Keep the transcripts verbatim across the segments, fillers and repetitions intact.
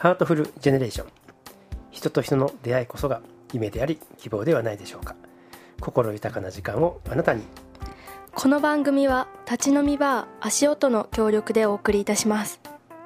ハートフルジェネレーション。人と人の出会いこそが夢であり希望ではないでしょうか。心豊かな時間をあなたに。 この番組は立ち飲みバー足音の協力でお送りいたします。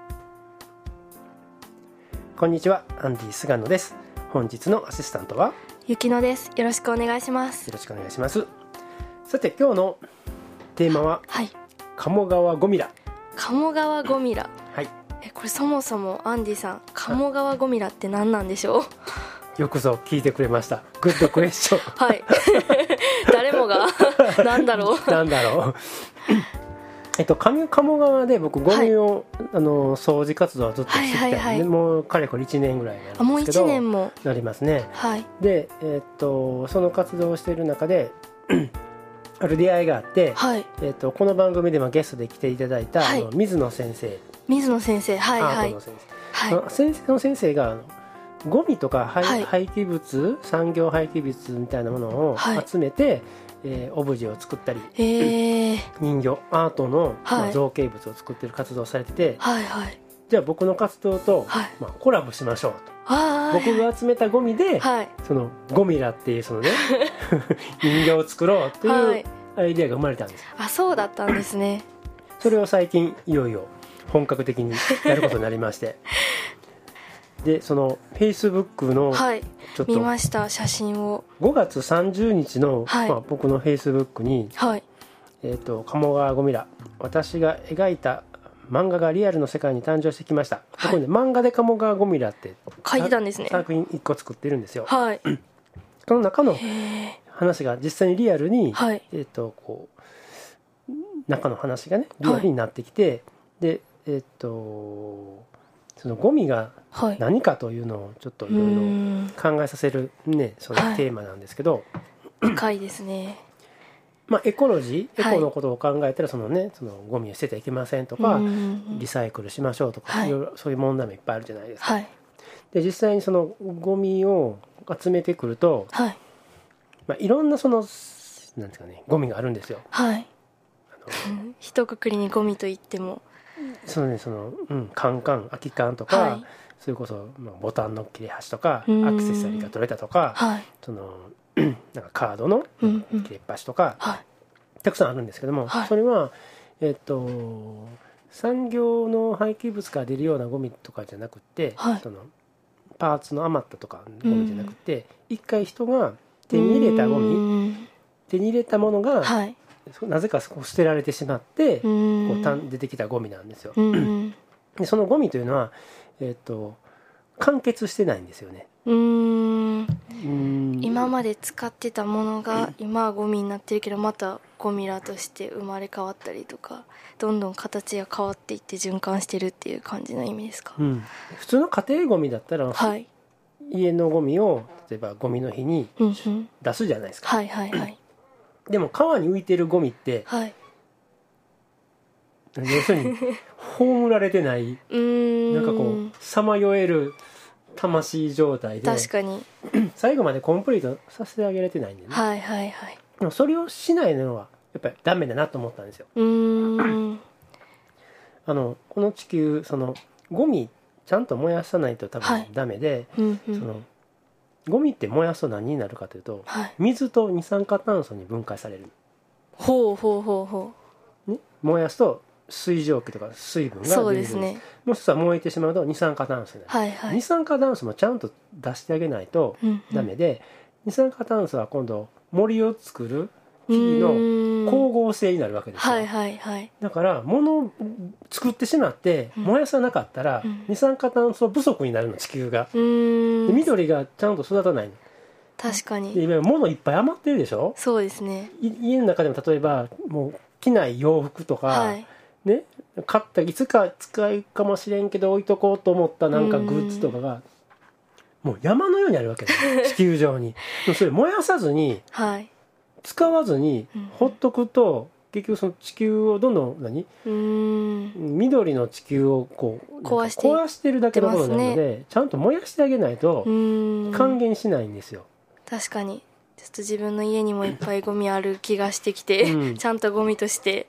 こんにちは、アンディ菅野です。本日のアシスタントはゆきのです。よろしくお願いします。 よろしくお願いします。さて今日のテーマは、 はい、 鴨川ゴミラ。 鴨川ゴミラ。 はい。 えこれそもそもアンディさん、鴨川ゴミラって何なんでしょう？ よくぞ聞いてくれました。グッドクエスチョン。 はい誰もがなんだろうなんだろうえっと上鴨川で僕ゴミを、はい、あの掃除活動はずっとしてきたんで、はいはいはい、もうかれこれいちねんぐらいになるんですけど、あもういちねんもなりますね。 はい。 で、えっとその活動をしている中である出会いがあって、はい、えっとこの番組でもゲストで来ていただいた、はい、あの水野先生。 水野先生、はいはい。 先生、はい、先生の先生があのゴミとか廃、はい、廃棄物、産業廃棄物みたいなものを集めて、はい、えー、オブジェを作ったり、えー、人形アートの、はい、まあ、造形物を作っている活動をされてて、はいはい、じゃあ僕の活動と、はい、まあ、コラボしましょうと。僕が集めたゴミで、はい、そのゴミラっていうそのね人形を作ろうっていうアイデアが生まれたんです。 あ、そうだったんですね。 それを最近いよいよ本格的にやることになりましてでそのフェイスブックのちょっと見ました写真をごがつさんじゅうにちの、はい、まあ、僕のフェイスブックに、はい、えーと、鴨川ゴミラ、私が描いた漫画がリアルの世界に誕生してきました、はい、ここで漫画で鴨川ゴミラって書いてたんですね。 作品いっこ作ってるんですよ、 はい、 その中の話が実際にリアルに、はい、えーと、こう中の話がねリアルになってきて、はい、でえっ、ー、とそのゴミが何かというのをちょっといろいろ考えさせる、ね、そのテーマなんですけど、 はい、深いですね。 まあ、エコロジー、エコのことを考えたらその、ね、そのゴミを捨ててはいけませんとか、リサイクルしましょうとか、はい、いろいろそういう問題もいっぱいあるじゃないですか、はい、で実際にそのゴミを集めてくると、はい、まあ、いろんなそのなんですかね、ゴミがあるんですよ。はい、 一括りにゴミといってもそのね、その、うん、カンカン空き缶とか、はい、それこそ、まあ、ボタンの切れ端とかアクセサリーが取れたとか、はい、そのなんかカードの切れ端とか、うんうん、たくさんあるんですけども、はい、それは、えっと、産業の廃棄物から出るようなゴミとかじゃなくて、はい、そのパーツの余ったとかゴミじゃなくて、うん、一回人が手に入れたゴミ、手に入れたものが、はい、なぜか捨てられてしまってこう出てきたゴミなんですよ。でそのゴミというのは、えー、と完結してないんですよね。うーん、今まで使ってたものが今はゴミになってるけどまたゴミラとして生まれ変わったりとかどんどん形が変わっていって循環してるっていう感じの意味ですか？ うん、普通の家庭ゴミだったら、はい、家のゴミを例えばゴミの日に出すじゃないですか。はいはいはい。でも川に浮いてるゴミって、はい、要するに葬られてないうーんなんかこうさまよえる魂状態で確かに最後までコンプリートさせてあげられてないんでね。はいはいはい。でもそれをしないのはやっぱりダメだなと思ったんですよ。うーんあのこの地球そのゴミちゃんと燃やさないと多分ダメで、はい、うんうん、そのゴミって燃やすと何になるかというと、はい、水と二酸化炭素に分解される。ほうほうほうほう、ね、燃やすと水蒸気とか水分が出る。そうですね。もしくは燃えてしまうと二酸化炭素になる、はいはい、二酸化炭素もちゃんと出してあげないとダメで、うんうん、二酸化炭素は今度森を作る木の光合成になるわけですよ、はいはいはい、だから物を作ってしまって燃やさなかったら、うん、二酸化炭素不足になるの地球が。うーんで緑がちゃんと育たないの。 確かに。 で今物いっぱい余ってるでしょ。 そうですね。 家の中でも例えばもう着ない洋服とか、はいね、買ったいつか使うかもしれんけど置いとこうと思ったなんかグッズとかがもう山のようにあるわけです地球上に。それ燃やさずに、はい、使わずにほっとくと、うん、結局その地球をどんどん何うーん緑の地球をこう壊して壊してるだけのことなので、ね、ちゃんと燃やしてあげないと還元しないんですよ。 確かにちょっと自分の家にもいっぱいゴミある気がしてきて、うん、ちゃんとゴミとして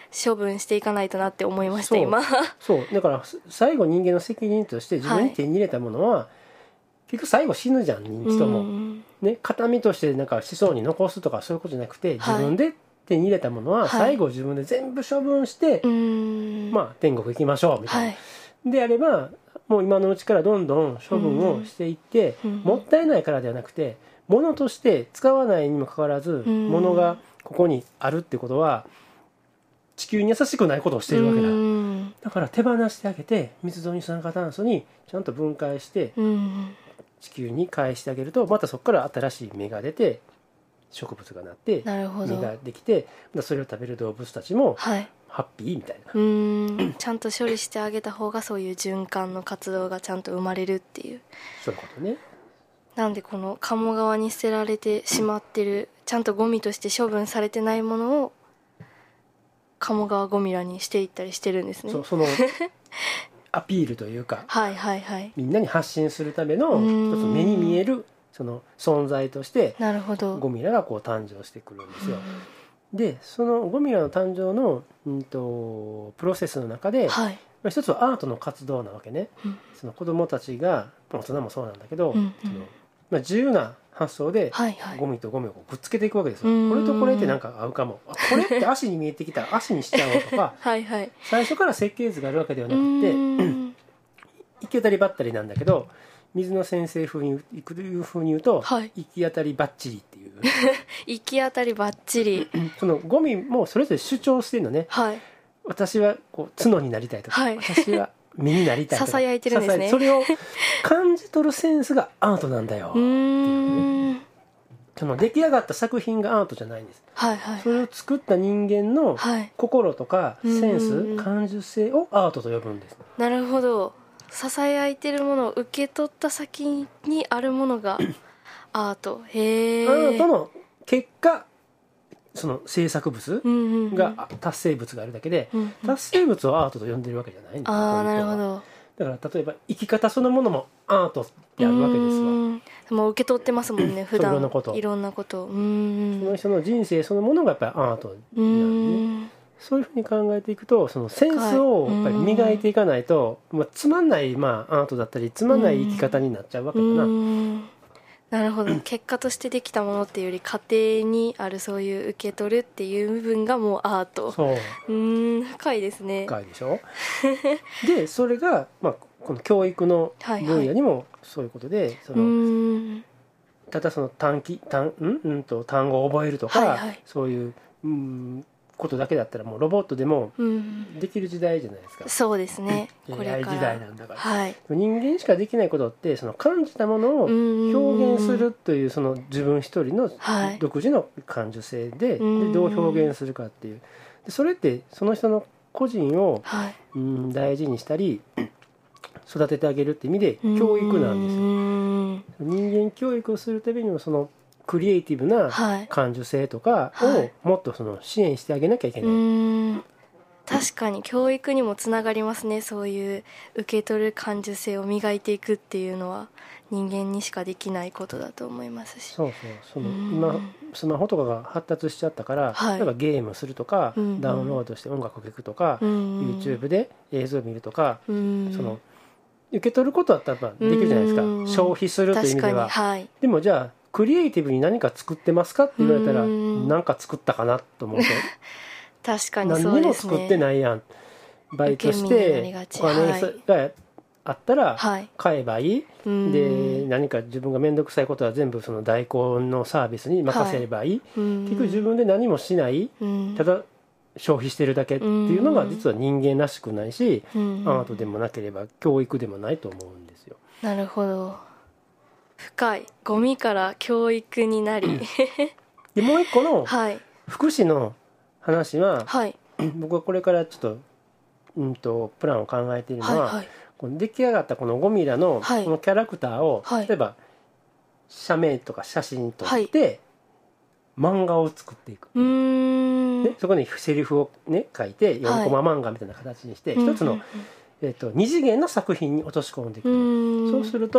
処分していかないとなって思いました今。 そうだから最後人間の責任として自分に手に入れたものは、はい、結局最後死ぬじゃん認知とも、ね、形見としてなんか子孫に残すとかそういうことじゃなくて、自分で手に入れたものは最後自分で全部処分して、はい、まあ天国行きましょうみたいな、はい、であればもう今のうちからどんどん処分をしていって、もったいないからではなくて物として使わないにもかかわらず物がここにあるってことは地球に優しくないことをしているわけだ。だから手放してあげて密度二酸化炭素にちゃんと分解して地球に返してあげると、またそこから新しい芽が出て植物がなって実ができて、それを食べる動物たちもハッピーみたいな、 うーんちゃんと処理してあげた方がそういう循環の活動がちゃんと生まれるっていう、 そういうことね。 なんでこの鴨川に捨てられてしまってる、ちゃんとゴミとして処分されてないものを鴨川ゴミラにしていったりしてるんですね。 そうそのアピールというかはいはいはい、 みんなに発信するための一つ目に見えるその存在としてゴミラがこう誕生してくるんですよ。でそのゴミラの誕生の、うんと、プロセスの中で、はい、一つはアートの活動なわけね、うん、その子どもたちが大人もそうなんだけど、うんうん、そのまあ、自由な発想でゴミとゴミをこうくっつけていくわけですよ、はいはい、これとこれってなんか合うかも、これって足に見えてきたら足にしちゃおうとかはい、はい、最初から設計図があるわけではなくて行き当たりばったりなんだけど、水野先生風にいう風に言うと、はい、行き当たりばっちりっていう行き当たりばっちりそのゴミもそれぞれ主張してるのね、はい、私はこう角になりたいとか、はい、私は身になりたいとかささやいてるんですね。 それを感じ取るセンスがアートなんだよっていう、ね、その出来上がった作品がアートじゃないんです、はいはいはい、それを作った人間の心とかセンス、はい、感受性をアートと呼ぶんです。 なるほど。ささやいてるものを受け取った先にあるものがアート。へー。 アートの結果その制作物が達成物があるだけで、うんうん、達成物をアートと呼んでるわけじゃないんです。 ああ、なるほど。 だから例えば生き方そのものもアートであるわけですわ。 もう受け取ってますもんね普段いろんなこといろんなことうーんその人の人生そのものがやっぱりアートなんで、ね、そういうふうに考えていくとそのセンスをやっぱり磨いていかないと、まあ、つまんない、まあ、アートだったりつまんない生き方になっちゃうわけだな。 なるほど。結果としてできたものっていうより過程にあるそういう受け取るっていう部分がもうアート。そううーん深いですね。 深いでしょでそれが、まあ、この教育の分野にもそういうことで、はいはい、そのただその短期単、んうんと単語を覚えるとか、はいはい、そういう、うんことだけだったらもうロボットでもできる時代じゃないですか、 うん、そうですねこれから エーアイ 時代なんだから、 はい、 人間しかできないことってその感じたものを表現するというその自分一人の独自の感受性 で,、はい、でどう表現するかっていうでそれってその人の個人を、はい、うん大事にしたり育ててあげるって意味で教育なんですよ。人間教育をするためにもそのクリエイティブな感受性とかをもっとその支援してあげなきゃいけない、はい、うーん確かに教育にもつながりますね。そういう受け取る感受性を磨いていくっていうのは人間にしかできないことだと思いますし、 そうそうその今スマホとかが発達しちゃったから、はい、例えばゲームするとか、うんうん、ダウンロードして音楽を聴くとか、うんうん、YouTube で映像を見るとか、うん、その受け取ることは多分できるじゃないですか、うん、消費するという意味では、はい、でもじゃあクリエイティブに何か作ってますかって言われたら何か作ったかなと思うと確かにそうですね。何にも作ってないやん。バイトしてお金があったら買えばいい、はい、で何か自分が面倒くさいことは全部その代行のサービスに任せればいい、はい、結局自分で何もしないただ消費してるだけっていうのが実は人間らしくないしアートでもなければ教育でもないと思うんですよ。 なるほど。深い。ゴミから教育になりでもう一個の福祉の話は、はい、僕はこれからちょっと、うんとプランを考えているのは、はいはい、この出来上がったこのゴミラのこのキャラクターを、はい、例えば写メとか写真撮って、はい、漫画を作っていく。うーんでそこにセリフを、ね、書いてよんコマ漫画みたいな形にして、はい、一つの、えーと、二次元の作品に落とし込んでいく。そうすると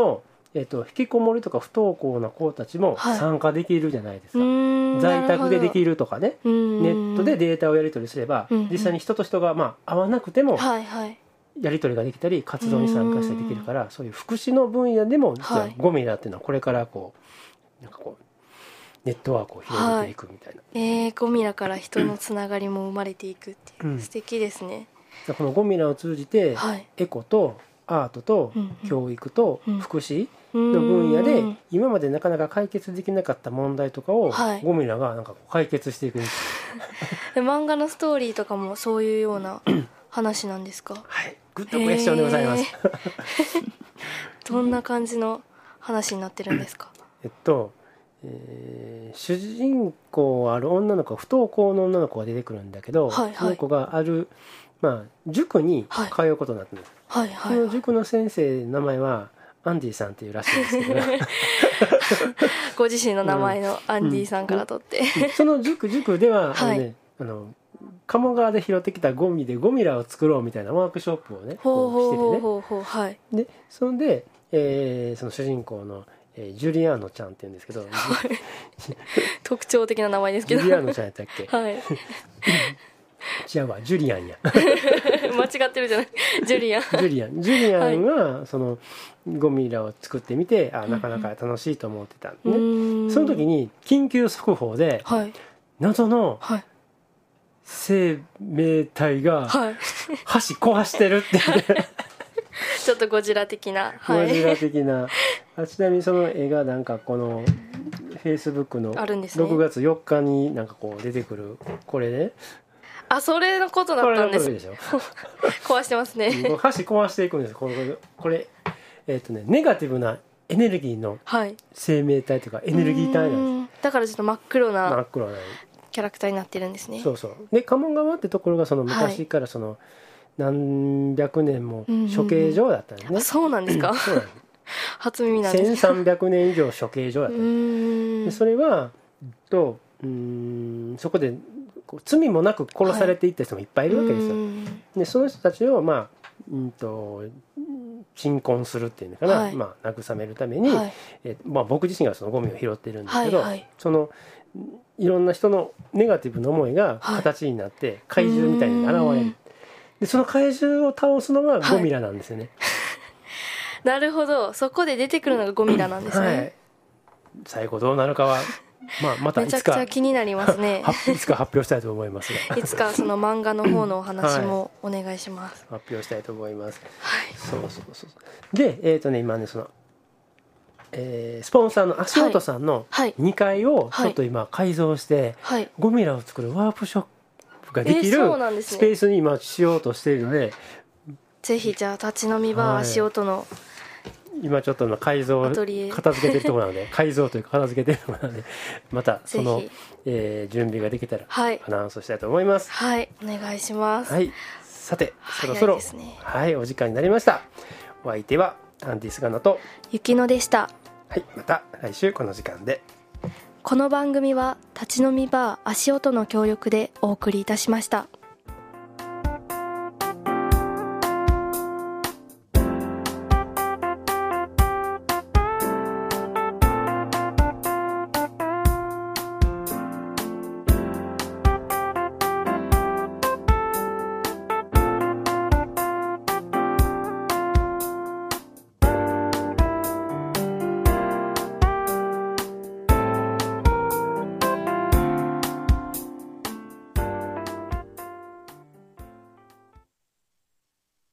えー、と引きこもりとか不登校な子たちも参加できるじゃないですか、 はい、 在宅でできるとかね、ネットでデータをやり取りすれば、うんうん、実際に人と人がまあ会わなくてもやり取りができたり活動に参加してできるから、そういう福祉の分野でも実はゴミラっていうのはこれからこうなんかこうネットワークを広げていくみたいな、 はい、えー、ゴミラから人のつながりも生まれていくっていう、うん、素敵ですね。 このゴミラを通じて、はい、エコとアートと教育と福祉の分野で今までなかなか解決できなかった問題とかをゴミラがなんか解決していくみたいな、 漫画のストーリーとかもそういうような話なんですか？ はい、グッドクエスチョンでございますどんな感じの話になってるんですか？ えっと、えー、主人公ある女の子、不登校の女の子が出てくるんだけど、はいはい、その子があるまあ、塾に通うことになってるんです、はいはいはいはい、その塾の先生の名前はアンディさんっていうらしいんですけどご自身の名前のアンディさんから取って、 うんうん、その塾塾では、はい、あのね、あの鴨川で拾ってきたゴミでゴミラを作ろうみたいなワークショップをねこうしててね、ほうほうほう、はい、でそれで、えー、その主人公の、えー、ジュリアーノちゃんっていうんですけど、はい、 特徴的な名前ですけど、 ジュリアーノちゃんやったっけはい違うわ、ジュリアンや間違ってるじゃないジュリアンジュリアンジュリアンはそのゴミラを作ってみて、あ、なかなか楽しいと思ってたんでね、うん、その時に緊急速報で、はい、謎の生命体が箸壊してるってちょっとゴジラ的な、 はい、ゴジラ的なあ、ちなみにその絵がなんかこのフェイスブックのろくがつよっかになんかこう出てくるこれね、 あ、それのことだったんです。 これのことでしょ壊してますね箸壊していくんです。これ、これ、えーとね、ネガティブなエネルギーの生命体というか、はい、エネルギー体なんです。 だからちょっと真っ黒な真っ黒なキャラクターになってるんですね。 そうそう。で鴨川ってところがその昔からその何百年も処刑場だったんですね、うんうんうん、 そうなんですかそうなんです初耳なんです。 せんさんびゃくねん以上処刑場だったんです。でそれはとうーんそこで罪もなく殺されていった人もいっぱいいるわけですよ、はい、でその人たちをまあうんと鎮魂するっていうのかな、はい、まあ、慰めるために、はい、えまあ、僕自身がそのゴミを拾ってるんですけど、はいはい、そのいろんな人のネガティブな思いが形になって怪獣みたいに現れる、でその怪獣を倒すのがゴミラなんですよね、 はい、なるほど、そこで出てくるのがゴミラなんですね、はい、 最後どうなるかはまあ、またいつかめちゃくちゃ気になりますねいつか発表したいと思いますがいつかその漫画の方のお話もお願いします、 はい、発表したいと思います、はい、そうそうそうで、えーとね、今ねその、えー、スポンサーの足元さんのにかいをちょっと今改造して、はいはい、ゴミラを作るワークショップができるスペースに今しようとしているので、えーね、 ぜひじゃあ立ち飲みバー足音の、はい、 今ちょっとの改造片付けてるところなので改造というか片付けてるところなのでまたその、えー、準備ができたらアナウンスしたいと思います。 はい、はい、お願いします、 はい、さてそろそろ、ね、はいお時間になりました。お相手はアンディスガナと雪乃でした。 はい、また来週この時間で。 この番組は立ち飲みバー足音の協力でお送りいたしました。